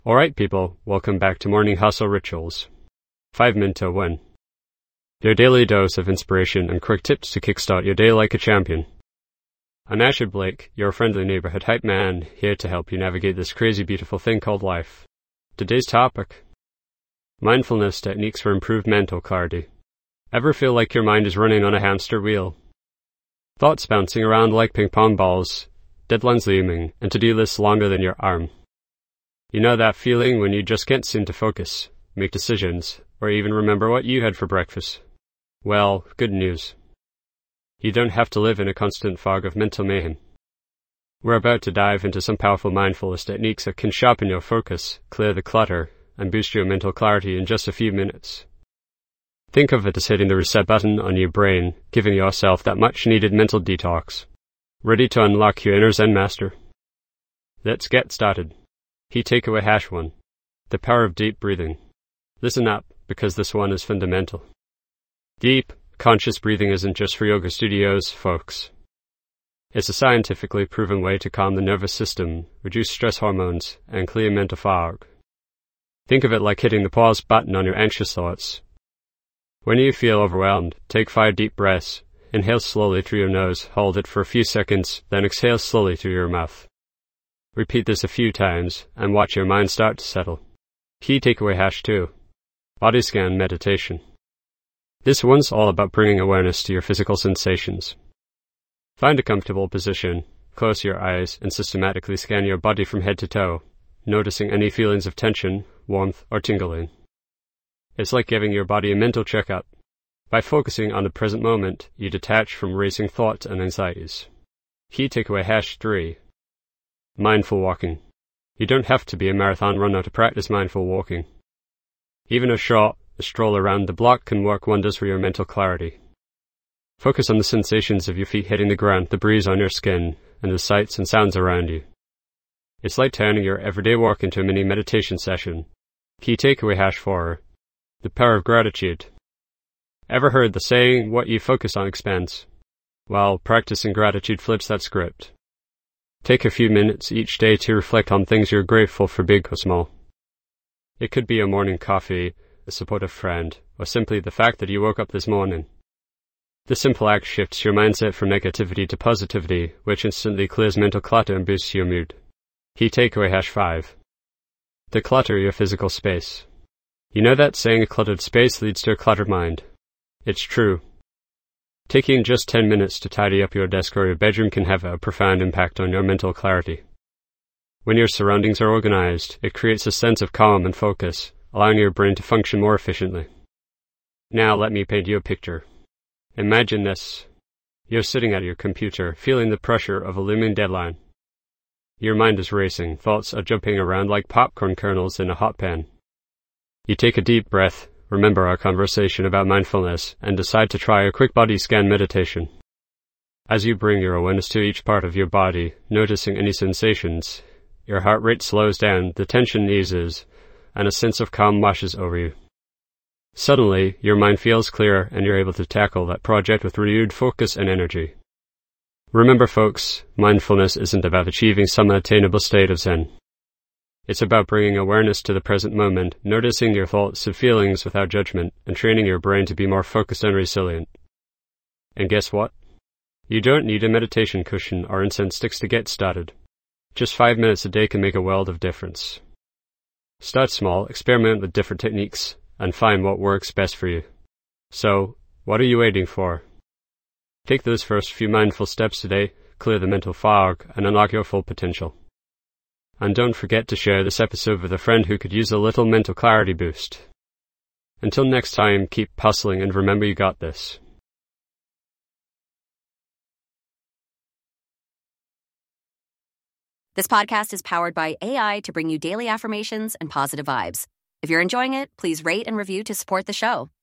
Alright people, welcome back to Morning Hustle Rituals. 5 Minute Win. Your daily dose of inspiration and quick tips to kickstart your day like a champion. I'm Asher Blake, your friendly neighborhood hype man, here to help you navigate this crazy beautiful thing called life. Today's topic: mindfulness techniques for improved mental clarity. Ever feel like your mind is running on a hamster wheel? Thoughts bouncing around like ping pong balls, deadlines looming, and to-do lists longer than your arm. You know that feeling when you just can't seem to focus, make decisions, or even remember what you had for breakfast? Well, good news. You don't have to live in a constant fog of mental mayhem. We're about to dive into some powerful mindfulness techniques that can sharpen your focus, clear the clutter, and boost your mental clarity in just a few minutes. Think of it as hitting the reset button on your brain, giving yourself that much-needed mental detox. Ready to unlock your inner Zen master? Let's get started. Key takeaway #1. The power of deep breathing. Listen up, because this one is fundamental. Deep, conscious breathing isn't just for yoga studios, folks. It's a scientifically proven way to calm the nervous system, reduce stress hormones, and clear mental fog. Think of it like hitting the pause button on your anxious thoughts. When you feel overwhelmed, take 5 deep breaths. Inhale slowly through your nose, hold it for a few seconds, then exhale slowly through your mouth. Repeat this a few times, and watch your mind start to settle. Key takeaway #2. Body scan meditation. This one's all about bringing awareness to your physical sensations. Find a comfortable position, close your eyes, and systematically scan your body from head to toe, noticing any feelings of tension, warmth, or tingling. It's like giving your body a mental checkup. By focusing on the present moment, you detach from racing thoughts and anxieties. Key takeaway #3. Mindful walking. You don't have to be a marathon runner to practice mindful walking. Even a stroll around the block can work wonders for your mental clarity. Focus on the sensations of your feet hitting the ground, the breeze on your skin, and the sights and sounds around you. It's like turning your everyday walk into a mini meditation session. Key takeaway #4. The power of gratitude. Ever heard the saying, what you focus on expands? Well, practicing gratitude flips that script. Take a few minutes each day to reflect on things you're grateful for, big or small. It could be a morning coffee, a supportive friend, or simply the fact that you woke up this morning. This simple act shifts your mindset from negativity to positivity, which instantly clears mental clutter and boosts your mood. Key takeaway #5. Declutter your physical space. You know that saying, a cluttered space leads to a cluttered mind? It's true. Taking just 10 minutes to tidy up your desk or your bedroom can have a profound impact on your mental clarity. When your surroundings are organized, it creates a sense of calm and focus, allowing your brain to function more efficiently. Now let me paint you a picture. Imagine this. You're sitting at your computer, feeling the pressure of a looming deadline. Your mind is racing, thoughts are jumping around like popcorn kernels in a hot pan. You take a deep breath, remember our conversation about mindfulness, and decide to try a quick body scan meditation. As you bring your awareness to each part of your body, noticing any sensations, your heart rate slows down, the tension eases, and a sense of calm washes over you. Suddenly, your mind feels clear and you're able to tackle that project with renewed focus and energy. Remember folks, mindfulness isn't about achieving some attainable state of Zen. It's about bringing awareness to the present moment, noticing your thoughts and feelings without judgment, and training your brain to be more focused and resilient. And guess what? You don't need a meditation cushion or incense sticks to get started. Just 5 minutes a day can make a world of difference. Start small, experiment with different techniques, and find what works best for you. So, what are you waiting for? Take those first few mindful steps today, clear the mental fog, and unlock your full potential. And don't forget to share this episode with a friend who could use a little mental clarity boost. Until next time, keep hustling and remember you got this. This podcast is powered by AI to bring you daily affirmations and positive vibes. If you're enjoying it, please rate and review to support the show.